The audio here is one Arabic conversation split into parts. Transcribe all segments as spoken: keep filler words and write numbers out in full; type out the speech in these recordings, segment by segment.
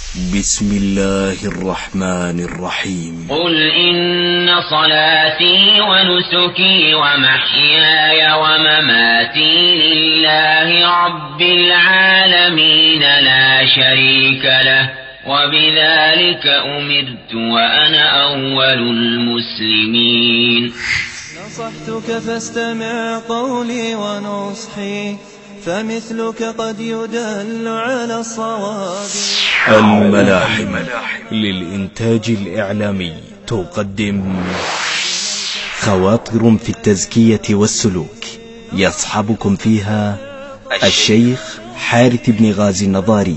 بسم الله الرحمن الرحيم. قل إن صلاتي ونسكي ومحياي ومماتي لله رب العالمين لا شريك له وبذلك أمرت وأنا أول المسلمين. نصحتك فاستمع قولي ونصحي فمثلك قد يدل على الصواب. الملاحم للإنتاج الإعلامي تقدم خواطر في التزكية والسلوك، يصحبكم فيها الشيخ حارث بن غازي النظاري.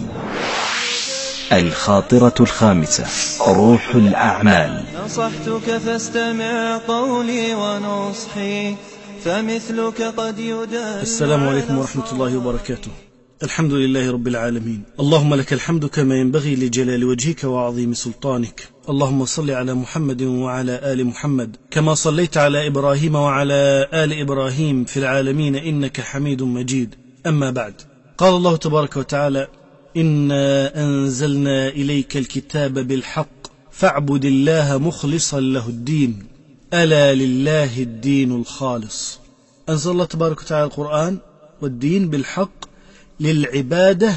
الخاطرة الخامسة: روح الأعمال. نصحتك فاستمع قولي ونصحي فمثلك قد يدل. السلام عليكم ورحمة الله وبركاته. الحمد لله رب العالمين، اللهم لك الحمد كما ينبغي لجلال وجهك وعظيم سلطانك. اللهم صل على محمد وعلى آل محمد كما صليت على إبراهيم وعلى آل إبراهيم في العالمين إنك حميد مجيد. أما بعد، قال الله تبارك وتعالى: إنا أنزلنا إليك الكتاب بالحق فاعبد الله مخلصا له الدين ألا لله الدين الخالص. أنزل الله تبارك وتعالى القرآن والدين بالحق للعبادة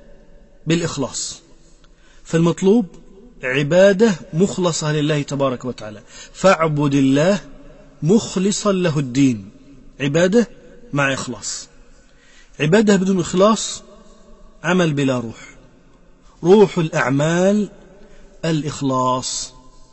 بالإخلاص، فالمطلوب عبادة مخلصة لله تبارك وتعالى. فاعبد الله مخلصا له الدين، عبادة مع إخلاص. عبادة بدون إخلاص عمل بلا روح. روح الأعمال الإخلاص.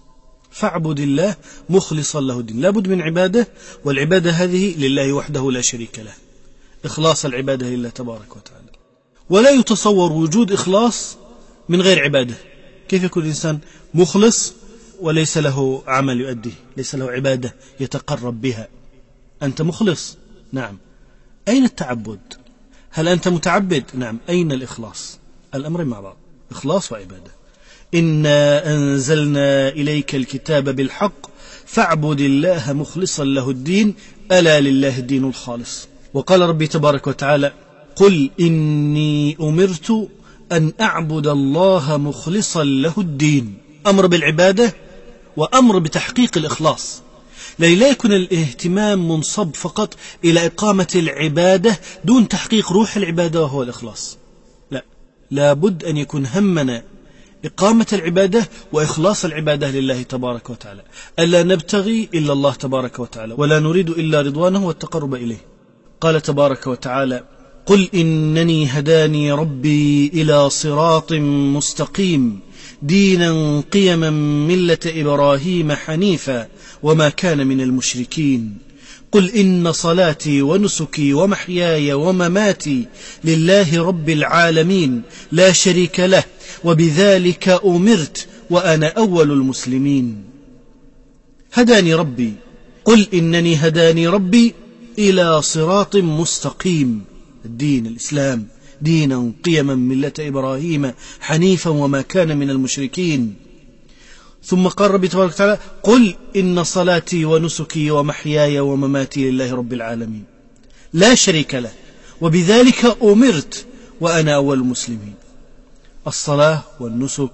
فاعبد الله مخلصا له الدين، لابد من عبادة، والعبادة هذه لله وحده لا شريك له. إخلاص العبادة لله تبارك وتعالى. ولا يتصور وجود إخلاص من غير عبادة. كيف يكون الإنسان مخلص وليس له عمل يؤديه، ليس له عبادة يتقرب بها؟ أنت مخلص، نعم. أين التعبد؟ هل أنت متعبد؟ نعم. أين الإخلاص؟ الأمر مع بعض، إخلاص وعبادة. إنا أنزلنا إليك الكتاب بالحق فاعبد الله مخلصا له الدين ألا لله الدين الخالص. وقال ربي تبارك وتعالى: قل إني أمرت أن أعبد الله مخلصا له الدين. أمر بالعبادة وأمر بتحقيق الإخلاص. لا يكون الاهتمام منصب فقط إلى إقامة العبادة دون تحقيق روح العبادة وهو الإخلاص. لا، لابد أن يكون همنا إقامة العبادة وإخلاص العبادة لله تبارك وتعالى، ألا نبتغي إلا الله تبارك وتعالى، ولا نريد إلا رضوانه والتقرب إليه. قال تبارك وتعالى: قل إنني هداني ربي إلى صراط مستقيم دينا قيما ملة إبراهيم حنيفا وما كان من المشركين. قل إن صلاتي ونسكي ومحياي ومماتي لله رب العالمين لا شريك له وبذلك أمرت وأنا أول المسلمين. هداني ربي، قل إنني هداني ربي إلى صراط مستقيم، الدين الإسلام، دينا قيما ملة إبراهيم حنيفا وما كان من المشركين. ثم قال ربي تبارك وتعالى: قل إن صلاتي ونسكي ومحياي ومماتي لله رب العالمين لا شريك له وبذلك أمرت وأنا أول المسلمين. الصلاة والنسك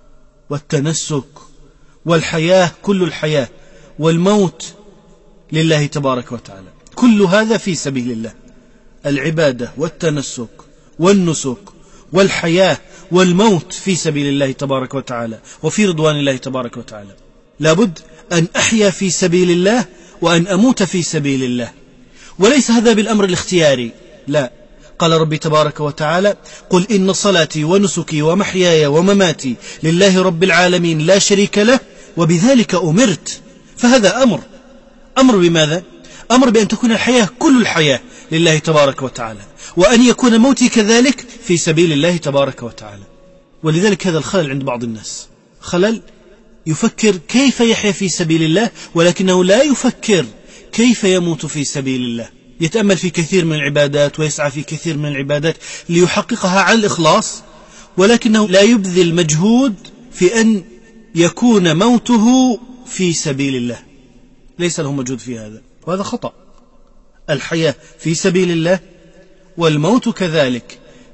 والتنسك والحياة، كل الحياة والموت لله تبارك وتعالى، كل هذا في سبيل الله. العبادة والتنسك والنسك والحياة والموت في سبيل الله تبارك وتعالى وفي رضوان الله تبارك وتعالى. لابد أن أحيا في سبيل الله وأن أموت في سبيل الله، وليس هذا بالأمر الاختياري، لا. قال ربي تبارك وتعالى: قل إن صلاتي ونسكي ومحياي ومماتي لله رب العالمين لا شريك له وبذلك أمرت. فهذا أمر. أمر بماذا؟ أمر بأن تكون الحياة كل الحياة لله تبارك وتعالى، وأن يكون موتي كذلك في سبيل الله تبارك وتعالى. ولذلك هذا الخلل عند بعض الناس، خلل يفكر كيف يحيا في سبيل الله ولكنه لا يفكر كيف يموت في سبيل الله. يتأمل في كثير من العبادات ويسعى في كثير من العبادات ليحققها على الإخلاص، ولكنه لا يبذل مجهود في أن يكون موته في سبيل الله، ليس له مجهود في هذا، وهذا خطأ. الحياة في سبيل الله والموت كذلك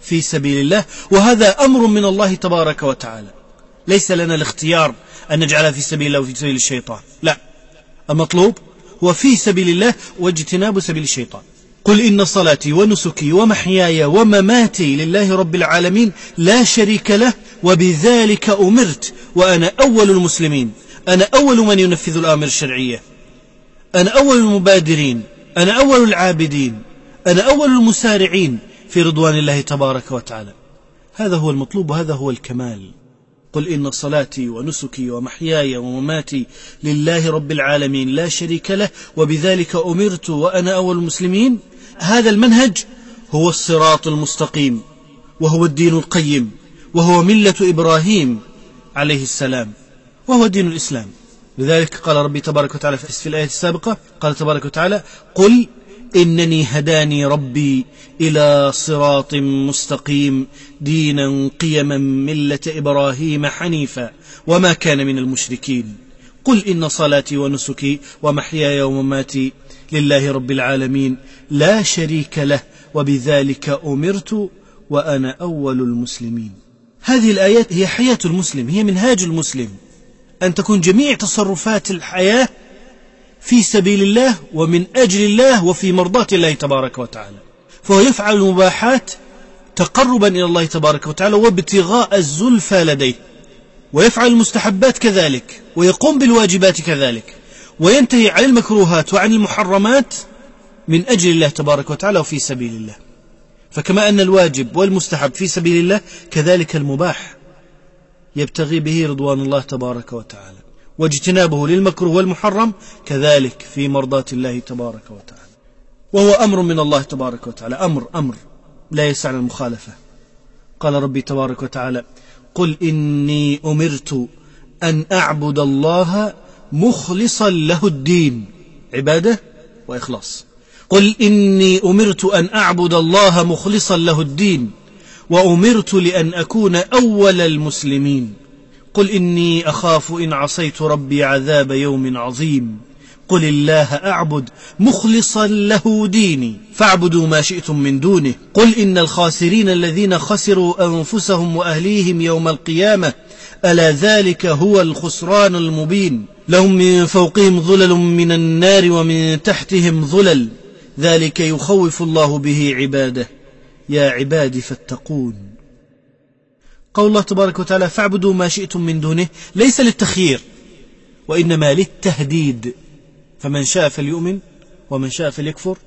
في سبيل الله، وهذا أمر من الله تبارك وتعالى، ليس لنا الاختيار أن نجعلها في سبيل الله وفي سبيل الشيطان، لا، المطلوب هو في سبيل الله واجتناب سبيل الشيطان. قل إن صلاتي ونسكي ومحياي ومماتي لله رب العالمين لا شريك له وبذلك أمرت وأنا أول المسلمين، أنا أول من ينفذ الآمر الشرعية، أنا أول المبادرين، أنا أول العابدين، أنا أول المسارعين في رضوان الله تبارك وتعالى. هذا هو المطلوب وهذا هو الكمال. قل إن صلاتي ونسكي ومحياي ومماتي لله رب العالمين لا شريك له وبذلك أمرت وأنا أول المسلمين. هذا المنهج هو الصراط المستقيم، وهو الدين القيم، وهو ملة إبراهيم عليه السلام، وهو دين الإسلام. لذلك قال ربي تبارك وتعالى في الآية السابقة، قال تبارك وتعالى: قل إنني هداني ربي إلى صراط مستقيم دينا قيما ملة إبراهيم حنيفا وما كان من المشركين. قل إن صلاتي ونسكي ومحياي ومماتي لله رب العالمين لا شريك له وبذلك أمرت وأنا أول المسلمين. هذه الآيات هي حياة المسلم، هي منهاج المسلم، أن تكون جميع تصرفات الحياة في سبيل الله ومن أجل الله وفي مرضاة الله تبارك وتعالى. فهو يفعل المباحات تقربا إلى الله تبارك وتعالى وابتغاء الزلفى لديه، ويفعل المستحبات كذلك، ويقوم بالواجبات كذلك، وينتهي عن المكروهات وعن المحرمات من أجل الله تبارك وتعالى وفي سبيل الله. فكما أن الواجب والمستحب في سبيل الله، كذلك المباح يبتغي به رضوان الله تبارك وتعالى، واجتنابه للمكروه والمحرم كذلك في مرضاة الله تبارك وتعالى. وهو أمر من الله تبارك وتعالى، أمر أمر لا يسعنا المخالفة. قال ربي تبارك وتعالى: قل إني أمرت أن أعبد الله مخلصا له الدين، عبادة وإخلاص. قل إني أمرت أن أعبد الله مخلصا له الدين وأمرت لأن أكون أول المسلمين. قل إني أخاف إن عصيت ربي عذاب يوم عظيم. قل الله أعبد مخلصا له ديني فاعبدوا ما شئتم من دونه. قل إن الخاسرين الذين خسروا أنفسهم وأهليهم يوم القيامة ألا ذلك هو الخسران المبين. لهم من فوقهم ظلل من النار ومن تحتهم ظلل ذلك يخوف الله به عباده يا عبادي فاتقون. قول الله تبارك وتعالى: فاعبدوا ما شئتم من دونه، ليس للتخيير وإنما للتهديد، فمن شاء فليؤمن ومن شاء فليكفر،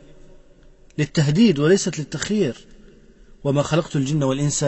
للتهديد وليست للتخيير. وما خلقت الجن والإنس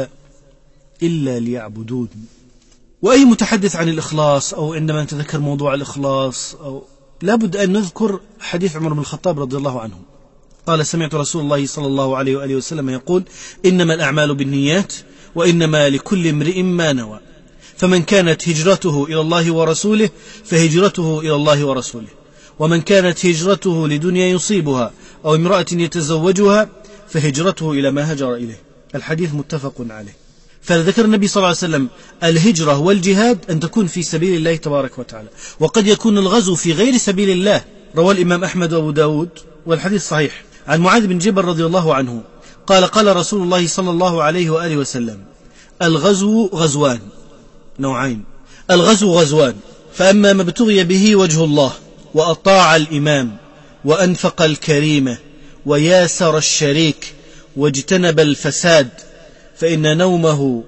إلا ليعبدون. وأي متحدث عن الإخلاص أو عندما نتذكر موضوع الإخلاص أو لابد أن نذكر حديث عمر بن الخطاب رضي الله عنه، قال: سمعت رسول الله صلى الله عليه وآله وسلم يقول: إنما الأعمال بالنيات وإنما لكل امرئ ما نوى، فمن كانت هجرته إلى الله ورسوله فهجرته إلى الله ورسوله، ومن كانت هجرته لدنيا يصيبها أو امرأة يتزوجها فهجرته إلى ما هجر إليه. الحديث متفق عليه. فذكر النبي صلى الله عليه وسلم الهجرة والجهاد أن تكون في سبيل الله تبارك وتعالى، وقد يكون الغزو في غير سبيل الله. روى الإمام أحمد وأبو داود والحديث صحيح عن معاذ بن جبل رضي الله عنه قال: قال رسول الله صلى الله عليه وآله وسلم: الغزو غزوان، نوعين، الغزو غزوان، فأما ما ابتغي به وجه الله وأطاع الإمام وأنفق الكريمة وياسر الشريك واجتنب الفساد فإن نومه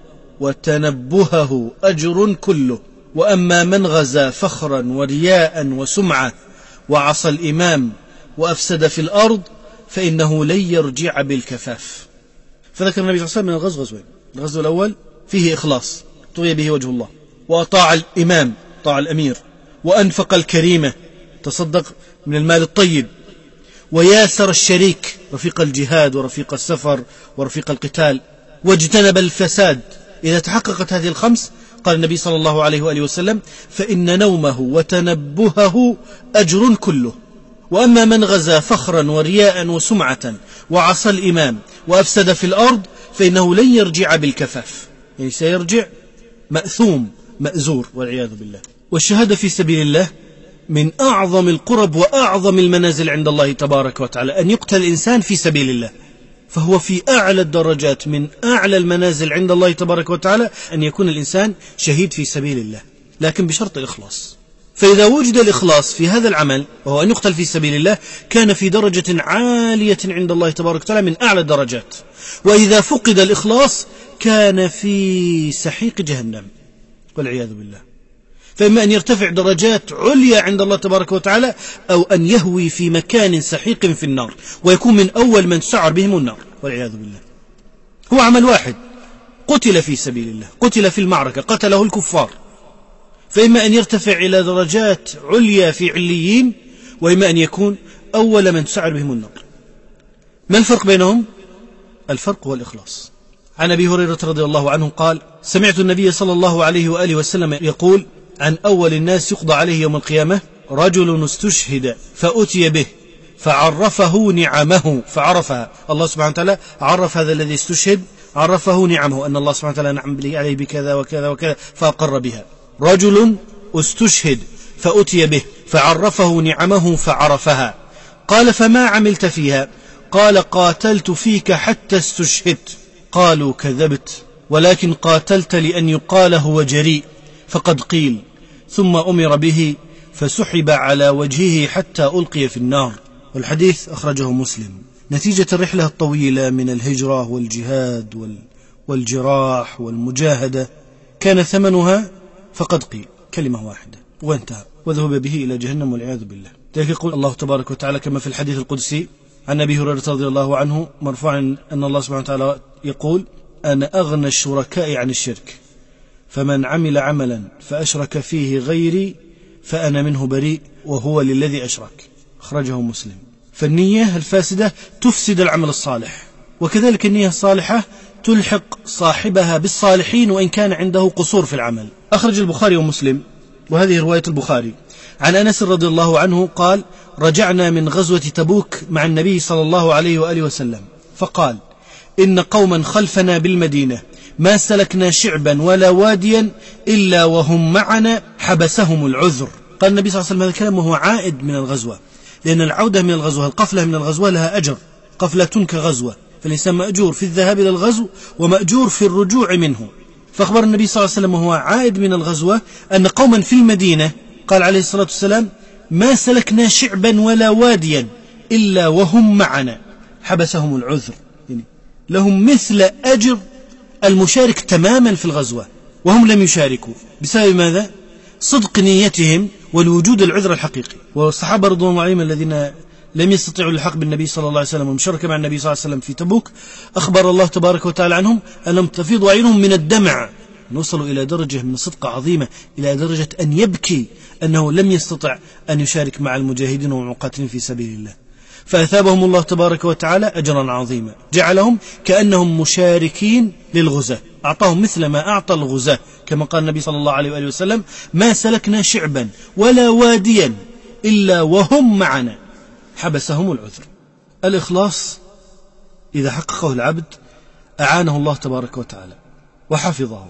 وتنبهه أجر كله. وأما من غزا فخرا ورياء وسمعة وعصى الإمام وأفسد في الأرض فإنه لن يرجع بالكفاف. فذكر النبي صلى الله عليه وسلم من الغزو غزوين: الغزو الأول فيه إخلاص طغي به وجه الله، وأطاع الإمام طاع الأمير، وأنفق الكريمة تصدق من المال الطيب، وياسر الشريك رفيق الجهاد ورفيق السفر ورفيق القتال، واجتنب الفساد. إذا تحققت هذه الخمس قال النبي صلى الله عليه وآله وسلم: فإن نومه وتنبهه أجر كله. وأما من غزا فخرا ورياء وسمعة وعصى الإمام وأفسد في الأرض فإنه لن يرجع بالكفاف، يعني سيرجع مأثوم مأزور والعياذ بالله. والشهادة في سبيل الله من أعظم القرب وأعظم المنازل عند الله تبارك وتعالى، أن يقتل الإنسان في سبيل الله. فهو في أعلى الدرجات، من أعلى المنازل عند الله تبارك وتعالى أن يكون الإنسان شهيد في سبيل الله، لكن بشرط الإخلاص. فإذا وجد الإخلاص في هذا العمل وهو أن يقتل في سبيل الله كان في درجة عالية عند الله تبارك وتعالى من أعلى الدرجات. وإذا فقد الإخلاص كان في سحيق جهنم والعياذ بالله. فإما أن يرتفع درجات عليا عند الله تبارك وتعالى أو أن يهوي في مكان سحيق في النار ويكون من أول من سعر بهم النار والعياذ بالله. هو عمل واحد، قتل في سبيل الله، قتل في المعركة، قتله الكفار. فإما أن يرتفع إلى درجات عليا في عليين، وإما أن يكون أول من سعر بهم النار. ما الفرق بينهم؟ الفرق هو الإخلاص. عن أبي هريرة رضي الله عنه قال: سمعت النبي صلى الله عليه وآله وسلم يقول: عن أول الناس يقضى عليه يوم القيامة رجل استشهد فأتي به فعرفه نعمه فعرفها. الله سبحانه وتعالى عرف هذا الذي استشهد، عرفه نعمه، أن الله سبحانه وتعالى نعم عليه بكذا وكذا وكذا فأقر بها. رجل استشهد فأتي به فعرفه نعمه فعرفها. قال: فما عملت فيها؟ قال: قاتلت فيك حتى استشهدت. قالوا: كذبت، ولكن قاتلت لأن يقال هو جريء، فقد قيل. ثم أمر به فسحب على وجهه حتى ألقي في النار. والحديث أخرجه مسلم. نتيجة الرحلة الطويلة من الهجرة والجهاد والجراح والمجاهدة كان ثمنها فقد قيل، كلمة واحدة وانتهى، وذهب به إلى جهنم والعياذ بالله. ذلك يقول الله تبارك وتعالى كما في الحديث القدسي عن أبي هريرة رضي الله عنه مرفوعا أن الله سبحانه وتعالى يقول: أنا أغنى الشركاء عن الشرك، فمن عمل عملا فأشرك فيه غيري فأنا منه بريء وهو للذي أشرك. أخرجه مسلم. فالنية الفاسدة تفسد العمل الصالح، وكذلك النية الصالحة تلحق صاحبها بالصالحين وإن كان عنده قصور في العمل. أخرج البخاري ومسلم، وهذه رواية البخاري، عن أنس رضي الله عنه قال: رجعنا من غزوة تبوك مع النبي صلى الله عليه وآله وسلم فقال: إن قوما خلفنا بالمدينة ما سلكنا شعبا ولا واديا إلا وهم معنا حبسهم العذر. قال النبي صلى الله عليه وسلم هذا الكلام وهو عائد من الغزوة، لأن العودة من الغزوة، القفلة من الغزوة لها أجر، قفلة كغزوة، فالإنسان مأجور في الذهاب إلى الغزو ومأجور في الرجوع منه. فأخبر النبي صلى الله عليه وسلم وهو عائد من الغزوة أن قوما في المدينة، قال عليه الصلاة والسلام: ما سلكنا شعبا ولا واديا إلا وهم معنا حبسهم العذر، يعني لهم مثل أجر المشارك تماما في الغزوة وهم لم يشاركوا. بسبب ماذا؟ صدق نيتهم والوجود العذر الحقيقي. والصحابة رضوان الله عليهم الذين لم يستطيعوا الحق بالنبي صلى الله عليه وسلم والمشاركة مع النبي صلى الله عليه وسلم في تبوك، أخبر الله تبارك وتعالى عنهم أنهم تفيض عينهم من الدمع، وصلوا إلى درجة من الصدق عظيمة، إلى درجة أن يبكي أنه لم يستطع أن يشارك مع المجاهدين والمقاتلين في سبيل الله. فأثابهم الله تبارك وتعالى أجرا عظيما، جعلهم كأنهم مشاركين للغزاة، أعطاهم مثل ما أعطى الغزاة، كما قال النبي صلى الله عليه وآله وسلم: ما سلكنا شعبا ولا واديا إلا وهم معنا حبسهم العذر. الإخلاص إذا حققه العبد أعانه الله تبارك وتعالى وحفظه.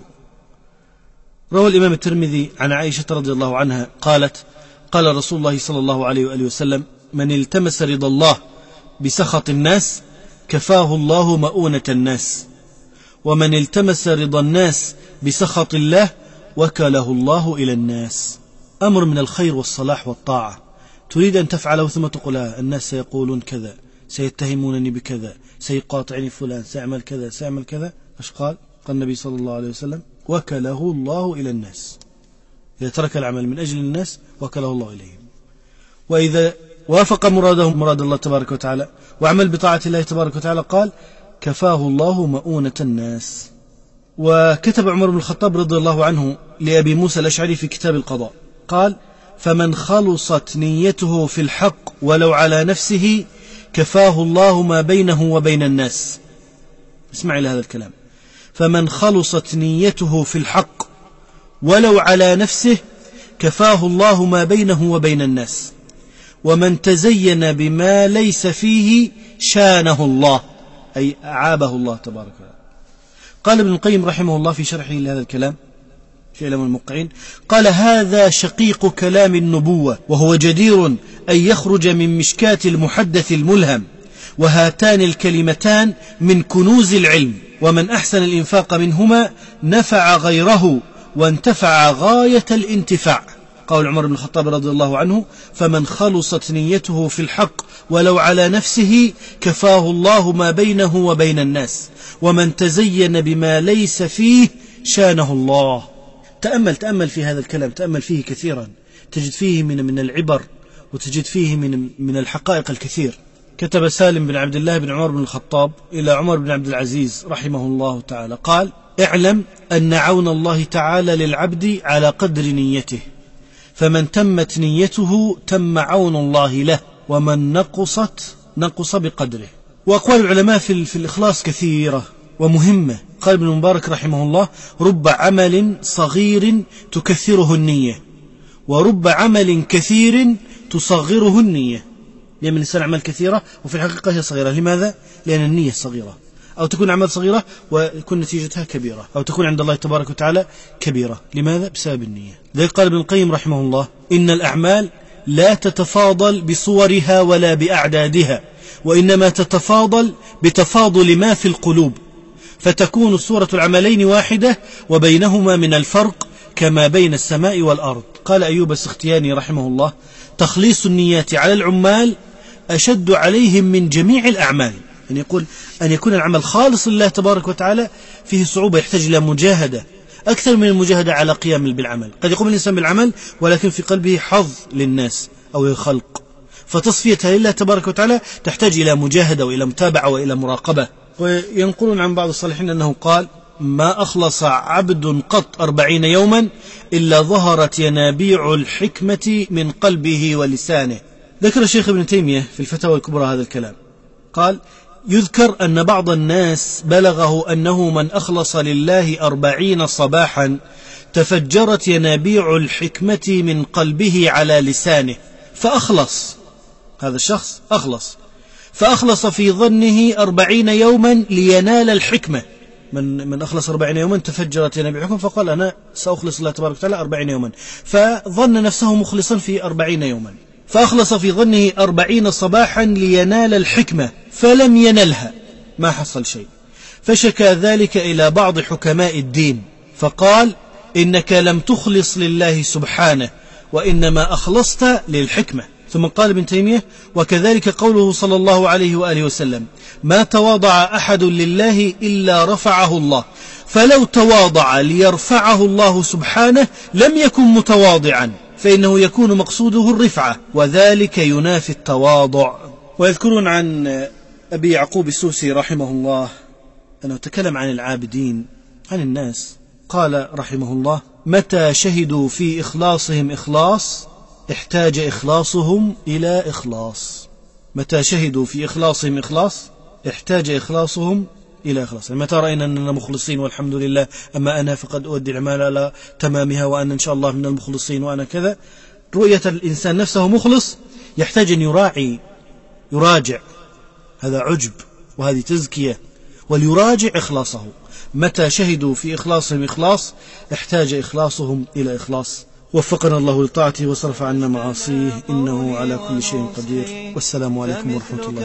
روى الإمام الترمذي عن عائشة رضي الله عنها قالت: قال رسول الله صلى الله عليه وآله وسلم: من التمس رضا الله بسخط الناس كفاه الله مؤونة الناس، ومن التمس رضا الناس بسخط الله وكله الله إلى الناس. أمر من الخير والصلاح والطاعة تريد أن تفعله ثم تقول: الناس سيقولون كذا، سيتهمونني بكذا، سيقاطعني فلان، سيعمل كذا سيعمل كذا. ايش قال؟ قال النبي صلى الله عليه وسلم: وكله الله إلى الناس. إذا ترك العمل من أجل الناس وكله الله إليهم، وإذا وافق مراده مراد الله تبارك وتعالى وعمل بطاعة الله تبارك وتعالى قال: كفاه الله مؤونة الناس. وكتب عمر بن الخطاب رضي الله عنه لأبي موسى الأشعري في كتاب القضاء قال: فمن خلصت نيته في الحق ولو على نفسه كفاه الله ما بينه وبين الناس. اسمع إلى هذا الكلام: فمن خلصت نيته في الحق ولو على نفسه كفاه الله ما بينه وبين الناس، ومن تزين بما ليس فيه شانه الله، أي أعابه الله تبارك وتعالى. قال ابن القيم رحمه الله في شرحه لهذا الكلام في علم الموقعين قال: هذا شقيق كلام النبوة، وهو جدير أن يخرج من مشكاة المحدث الملهم، وهاتان الكلمتان من كنوز العلم، ومن أحسن الإنفاق منهما نفع غيره وانتفع غاية الانتفاع. قول عمر بن الخطاب رضي الله عنه: فمن خلصت نيته في الحق ولو على نفسه كفاه الله ما بينه وبين الناس، ومن تزين بما ليس فيه شانه الله. تأمل تأمل في هذا الكلام، تأمل فيه كثيرا، تجد فيه من من العبر، وتجد فيه من من الحقائق الكثير. كتب سالم بن عبد الله بن عمر بن الخطاب إلى عمر بن عبد العزيز رحمه الله تعالى قال: اعلم أن عون الله تعالى للعبد على قدر نيته، فمن تمت نيته تم عون الله له، ومن نقصت نقص بقدره. وأقوال العلماء في, في الإخلاص كثيرة ومهمة. قال ابن المبارك رحمه الله: رب عمل صغير تكثره النية، ورب عمل كثير تصغره النية. لأن الإنسان عمل كثيرة وفي الحقيقة هي صغيرة. لماذا؟ لأن النية صغيرة. أو تكون عمل صغيرة ويكون نتيجتها كبيرة، أو تكون عند الله تبارك وتعالى كبيرة. لماذا؟ بسبب النية. ذلك قال ابن القيم رحمه الله: إن الأعمال لا تتفاضل بصورها ولا بأعدادها، وإنما تتفاضل بتفاضل ما في القلوب، فتكون صورة العملين واحدة وبينهما من الفرق كما بين السماء والأرض. قال أيوب السختياني رحمه الله: تخليص النيات على العمال أشد عليهم من جميع الأعمال. يعني يقول أن يكون العمل خالص لله تبارك وتعالى فيه صعوبة، يحتاج إلى مجاهدة أكثر من المجاهدة على قيام بالعمل. قد يقوم الإنسان بالعمل ولكن في قلبه حظ للناس أو الخلق، فتصفيتها لله تبارك وتعالى تحتاج إلى مجاهدة وإلى متابعة وإلى مراقبة. وينقلون عن بعض الصالحين أنه قال: ما أخلص عبد قط أربعين يوما إلا ظهرت ينابيع الحكمة من قلبه ولسانه. ذكر الشيخ ابن تيمية في الفتاوى الكبرى هذا الكلام، قال: يذكر أن بعض الناس بلغه أنه من أخلص لله أربعين صباحا تفجرت ينابيع الحكمة من قلبه على لسانه، فأخلص. هذا الشخص أخلص، فأخلص في ظنه أربعين يوما لينال الحكمة. من من أخلص أربعين يوما تفجرت ينابيع الحكمة، فقال: أنا سأخلص الله تبارك وتعالى أربعين يوما، فظن نفسه مخلصا في أربعين يوما، فأخلص في ظنه أربعين صباحا لينال الحكمة فلم ينلها، ما حصل شيء. فشكى ذلك إلى بعض حكماء الدين فقال: إنك لم تخلص لله سبحانه، وإنما أخلصت للحكمة. ثم قال ابن تيمية: وكذلك قوله صلى الله عليه وآله وسلم: ما تواضع أحد لله إلا رفعه الله، فلو تواضع ليرفعه الله سبحانه لم يكن متواضعا، فإنه يكون مقصوده الرفعة، وذلك ينافي التواضع. ويذكرون عن أبي يعقوب السوسي رحمه الله أنه تكلم عن العابدين، عن الناس، قال رحمه الله: متى شهدوا في إخلاصهم إخلاص احتاج إخلاصهم إلى إخلاص. متى شهدوا في إخلاصهم إخلاص احتاج إخلاصهم إلى إخلاص. يعني متى رأينا أننا مخلصين والحمد لله، أما أنا فقد أؤدي الأعمال على تمامها، وأنا إن شاء الله من المخلصين، وأنا كذا. رؤية الإنسان نفسه مخلص يحتاج أن يراعي يراجع، هذا عجب وهذه تزكية، وليراجع إخلاصه. متى شهدوا في إخلاصهم إخلاص احتاج إخلاصهم إلى إخلاص. وفقنا الله لطاعته وصرف عنا معاصيه، إنه على كل شيء قدير. والسلام عليكم ورحمة الله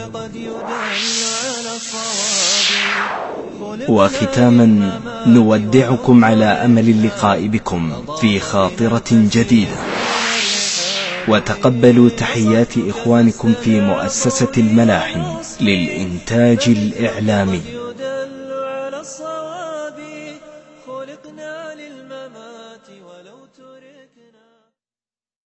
وبركاته. وختاما نودعكم على أمل اللقاء بكم في خاطرة جديدة، وتقبلوا تحيات إخوانكم في مؤسسة الملاحم للإنتاج الإعلامي. خلقنا للممات